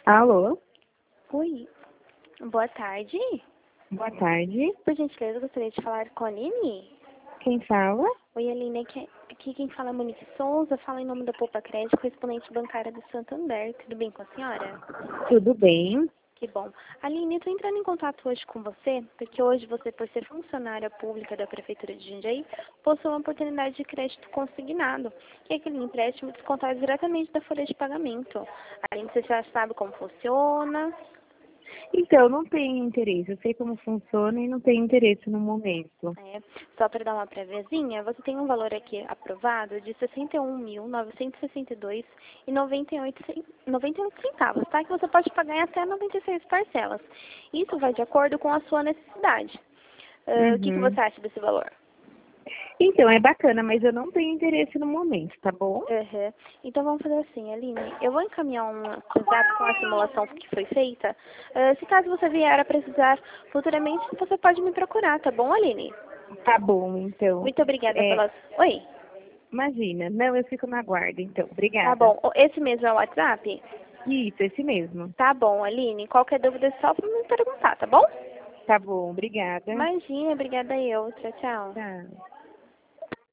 Alô? Oi, boa tarde. Boa tarde. Por gentileza, eu gostaria de falar com a Aline. Quem fala? Oi, Aline, aqui quem fala é Monique Souza, fala em nome da Poupa Crédito, correspondente bancária do Santander. Tudo bem com a senhora? Tudo bem? Que bom. Aline, eu estou entrando em contato hoje com você, porque hoje você, por ser funcionária pública da Prefeitura de Jundiaí, possui uma oportunidade de crédito consignado, que é aquele empréstimo descontado diretamente da folha de pagamento. Aline, você já sabe como funciona? Então, não tenho interesse. Eu sei como funciona e não tenho interesse no momento. Só para dar uma préviazinha, você tem um valor aqui aprovado de R$ 61.962,98 centavos, tá? Que você pode pagar em até 96 parcelas. Isso vai de acordo com a sua necessidade. O que Uhum. você acha desse valor? Então, é bacana, mas eu não tenho interesse no momento, tá bom? Uhum. Então vamos fazer assim, Aline. Eu vou encaminhar um WhatsApp com a simulação que foi feita. Se caso você vier a precisar futuramente, você pode me procurar, tá bom, Aline? Tá bom, então. Muito obrigada É, pelas... Oi. imagina. Não, eu fico na guarda, então. Tá Obrigada. bom. Esse mesmo é o WhatsApp? Isso, esse mesmo. Tá bom, Aline. Qualquer dúvida é só me perguntar, tá bom? Tá bom, obrigada. Imagina, obrigada eu. Tchau, tchau. Tchau.